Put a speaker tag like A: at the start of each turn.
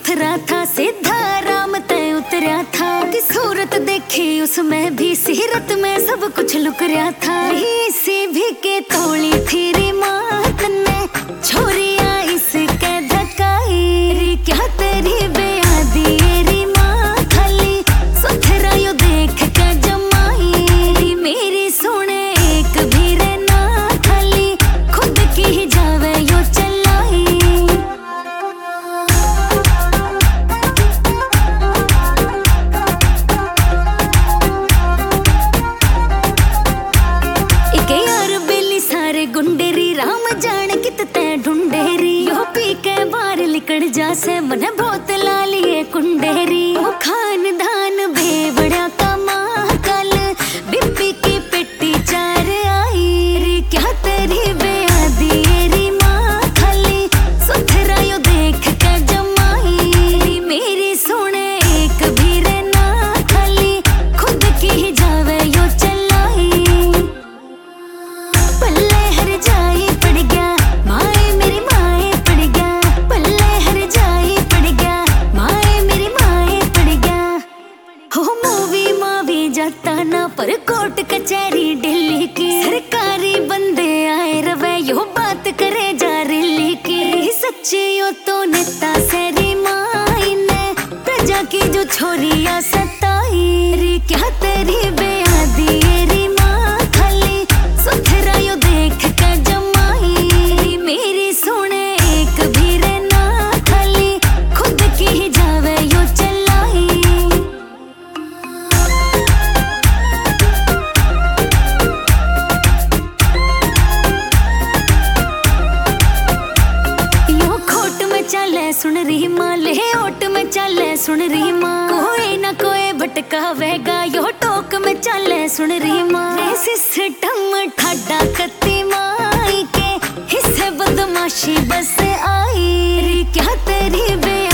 A: सुथरा था, सीधा राम तय उतरा था कि सूरत देखी उसमें भी सीरत में सब कुछ लुक रहा था। इसी भी के तोली थी री मात ने छोरिया इसके धकाई री क्या तेरी बेयादी री माँ खाली सुथरा यो देख के जमाई री मेरी सुने एक भी रे ना खाली खुद की ही जावे यो चलाई। एक यार बेली सारे गुंडेरी राम जाने कितने ढूंढेरी यो पी के बाहर लिकड़ जा से मन बहुत लालिए कुंडेरी ओ खानदान बेवड़ा का महाकाल बिप्पी की पेटी चार आई री क्या तेरी बेयादी री माँ खाली सुथरा यो देख के जमाई री मेरी सुने एक भी रे ना खाली खुद की ही जावे यो चलाई। पल्ले हर जाई पड़ गया माए मेरी माए पड़ गया, पल्ले हर जाई पड़ गया माए मेरी माए पड़ गया। हो मूवी मावी जाता ना पर कोर्ट कचहरी दिल्ली की सरकारी बंदे आए रवे यो बात करे जा रिली की सच्ची यो तो नेता सेरी माई ने प्रजा की जो छोरिया सताई री क्या तेरी बेयादी री माँ खाली सुथरा यो देख के जमाई मेरी सुने एक भी रे ना खाली खुद की ही जावे यो चलाई। यो खोट में चले सुन रही माँ ले ओट में चले सुन रही माँ कोई ना कोई भटकावेगा यो टोक में चले सुन रही माँ सिस्टम ठाडा कत्ती माई के हिस्से बदमाशी बस आई री क्या तेरी बे